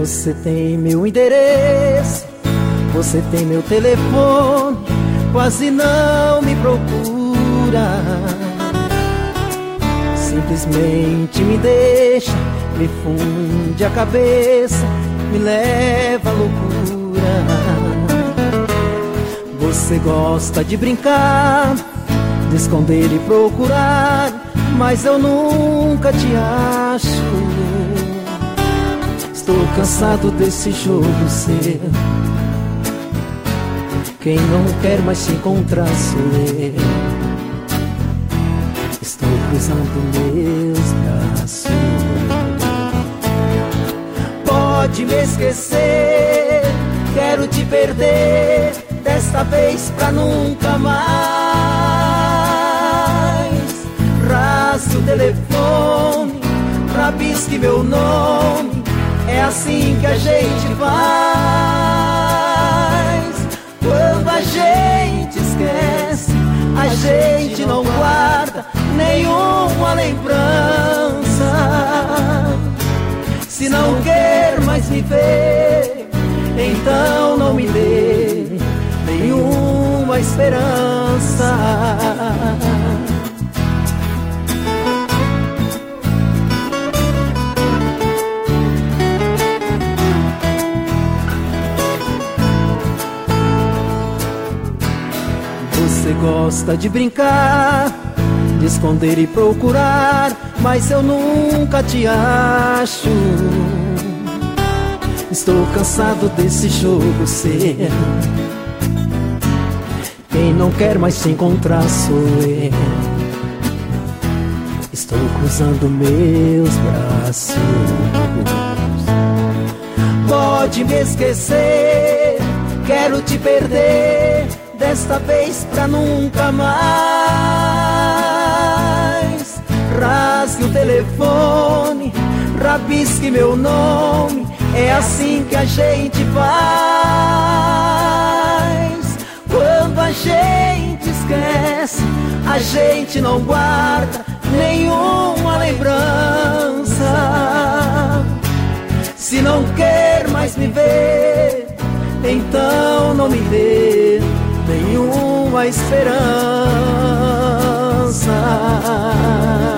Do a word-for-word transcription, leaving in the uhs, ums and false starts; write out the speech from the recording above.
Você tem meu endereço, você tem meu telefone, quase não me procura. Simplesmente me deixa, me funde a cabeça, me leva à loucura. Você gosta de brincar, de esconder e procurar, mas eu nunca te acho. Estou cansado desse jogo seu. Quem não quer mais se encontrar sou eu. Estou cruzando meus braços. Pode me esquecer, quero te perder, desta vez pra nunca mais. Rasgue o telefone, rabisque meu nome, é assim que a gente faz. Quando a gente esquece, a gente não guarda nenhuma lembrança. Se não quer mais me ver, então não me dê nenhuma esperança. Você gosta de brincar, de esconder e procurar, mas eu nunca te acho. Estou cansado desse jogo seu. Quem não quer mais se encontrar sou eu. Estou cruzando meus braços. Pode me esquecer, quero te perder, desta vez pra nunca mais. Rasgue o telefone, rabisque meu nome, é assim que a gente faz. Quando a gente esquece, a gente não guarda nenhuma lembrança. Se não quer mais me ver, então não me dê nenhuma esperança.